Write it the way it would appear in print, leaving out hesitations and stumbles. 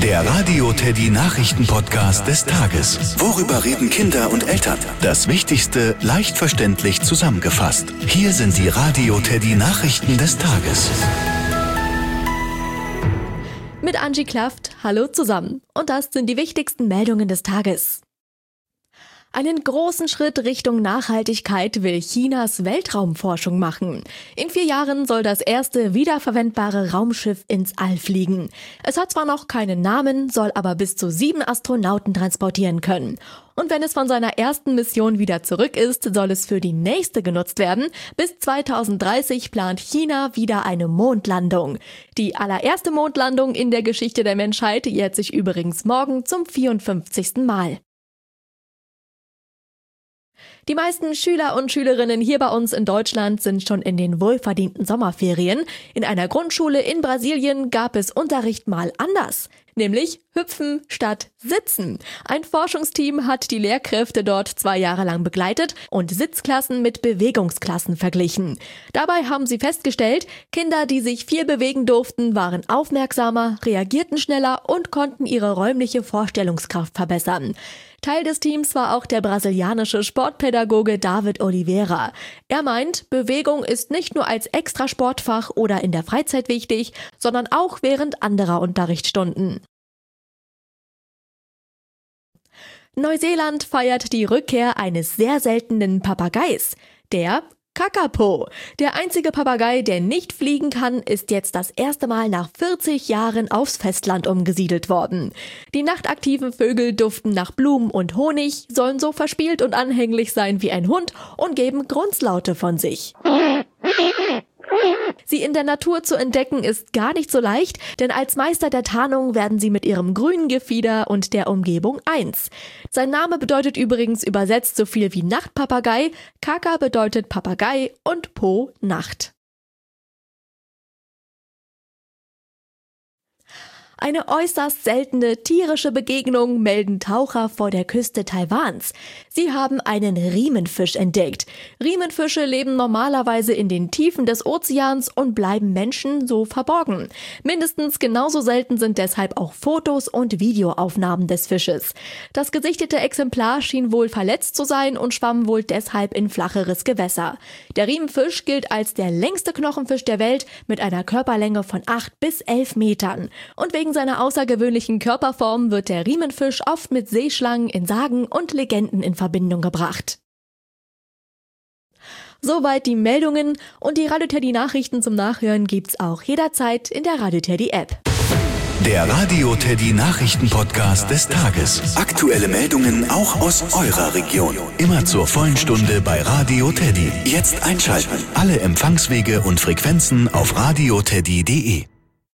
Der Radio Teddy Nachrichten-Podcast des Tages. Worüber reden Kinder und Eltern? Das Wichtigste leicht verständlich zusammengefasst. Hier sind die Radio Teddy Nachrichten des Tages. Mit Angie Klaft, hallo zusammen. Und das sind die wichtigsten Meldungen des Tages. Einen großen Schritt Richtung Nachhaltigkeit will Chinas Weltraumforschung machen. In 4 Jahren soll das erste wiederverwendbare Raumschiff ins All fliegen. Es hat zwar noch keinen Namen, soll aber bis zu 7 Astronauten transportieren können. Und wenn es von seiner ersten Mission wieder zurück ist, soll es für die nächste genutzt werden. Bis 2030 plant China wieder eine Mondlandung. Die allererste Mondlandung in der Geschichte der Menschheit jährt sich übrigens morgen zum 54. Mal. Die meisten Schüler und Schülerinnen hier bei uns in Deutschland sind schon in den wohlverdienten Sommerferien. In einer Grundschule in Brasilien gab es Unterricht mal anders, nämlich Hüpfen statt Sitzen. Ein Forschungsteam hat die Lehrkräfte dort 2 Jahre lang begleitet und Sitzklassen mit Bewegungsklassen verglichen. Dabei haben sie festgestellt, Kinder, die sich viel bewegen durften, waren aufmerksamer, reagierten schneller und konnten ihre räumliche Vorstellungskraft verbessern. Teil des Teams war auch der brasilianische Sportpädagoge David Oliveira. Er meint, Bewegung ist nicht nur als Extrasportfach oder in der Freizeit wichtig, sondern auch während anderer Unterrichtsstunden. Neuseeland feiert die Rückkehr eines sehr seltenen Papageis, der Kakapo. Der einzige Papagei, der nicht fliegen kann, ist jetzt das erste Mal nach 40 Jahren aufs Festland umgesiedelt worden. Die nachtaktiven Vögel duften nach Blumen und Honig, sollen so verspielt und anhänglich sein wie ein Hund und geben Grunzlaute von sich. Sie in der Natur zu entdecken ist gar nicht so leicht, denn als Meister der Tarnung werden sie mit ihrem grünen Gefieder und der Umgebung eins. Sein Name bedeutet übrigens übersetzt so viel wie Nachtpapagei, Kaka bedeutet Papagei und Po Nacht. Eine äußerst seltene tierische Begegnung melden Taucher vor der Küste Taiwans. Sie haben einen Riemenfisch entdeckt. Riemenfische leben normalerweise in den Tiefen des Ozeans und bleiben Menschen so verborgen. Mindestens genauso selten sind deshalb auch Fotos und Videoaufnahmen des Fisches. Das gesichtete Exemplar schien wohl verletzt zu sein und schwamm wohl deshalb in flacheres Gewässer. Der Riemenfisch gilt als der längste Knochenfisch der Welt mit einer Körperlänge von 8 bis 11 Metern. Und wegen seiner außergewöhnlichen Körperform wird der Riemenfisch oft mit Seeschlangen in Sagen und Legenden in Verbindung gebracht. Soweit die Meldungen und die Radio Teddy Nachrichten zum Nachhören gibt's auch jederzeit in der Radio Teddy App. Der Radio Teddy Nachrichten-Podcast des Tages. Aktuelle Meldungen auch aus eurer Region. Immer zur vollen Stunde bei Radio Teddy. Jetzt einschalten. Alle Empfangswege und Frequenzen auf radioteddy.de.